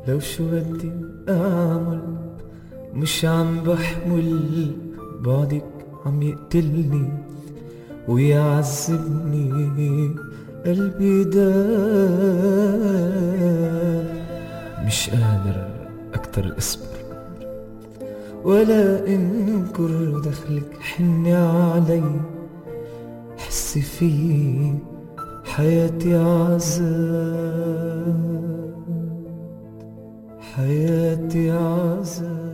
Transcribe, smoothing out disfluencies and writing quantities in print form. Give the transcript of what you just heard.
لو شو بدي أعمل مش عم بحمل، بعدك عم يقتلني ويعذبني قلبي داب. مش قادر أكتر أصبر ولا انكر دخلك، حني علي حسي في حياتي عذاب، حياتي عذاب.